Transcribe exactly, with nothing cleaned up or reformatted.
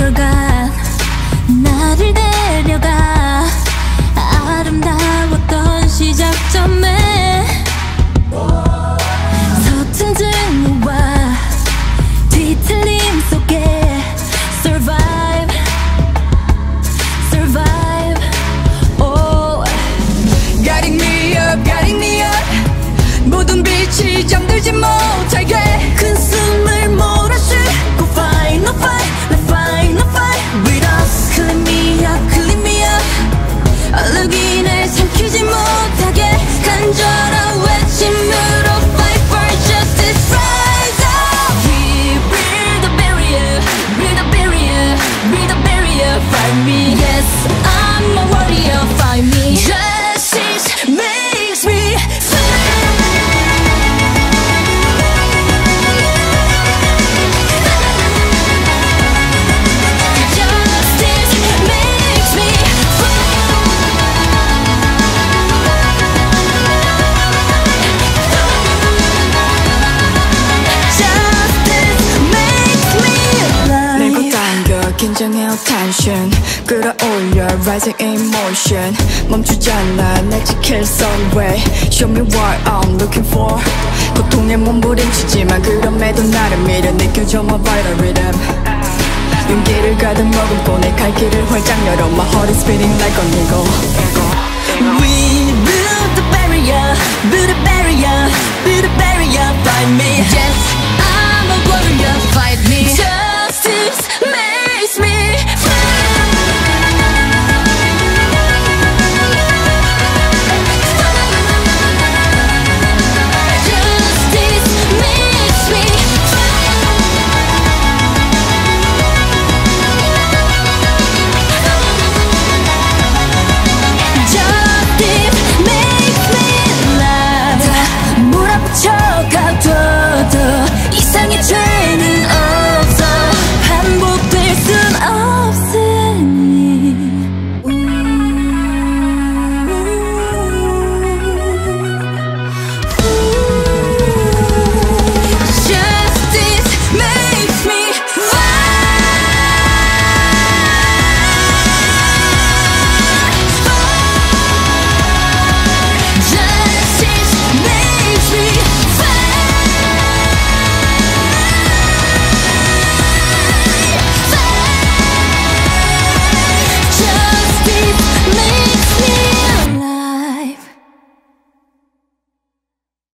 걸간 나를 데려가 아름다웠던 시작점에 서툰 증오와 뒤틀림 속에 survive survive oh Guiding me up, guiding me up 모든 빛이 잠들지 못하게 큰 숨을 몰아쉬고 fight no fight let's fight no fight with us clean me up clean me up 얼룩이날 삼키지 못하게 간절한 외침으로 fight for justice rise up we build a barrier build a barrier build a barrier fight me yes I'm a warrior fight me justice makes me 긴장해요 tension 끌어올려 rising emotion 멈추지 않아 날 지킬 sunray Show me what I'm looking for 고통에 몸부림치지만 그럼에도 나를 믿어 느껴져 my vital rhythm 용기를 가득 머금고 내 갈 길을 활짝 열어 My heart is beating like an eagle We build the barrier build a barrier build a barrier find me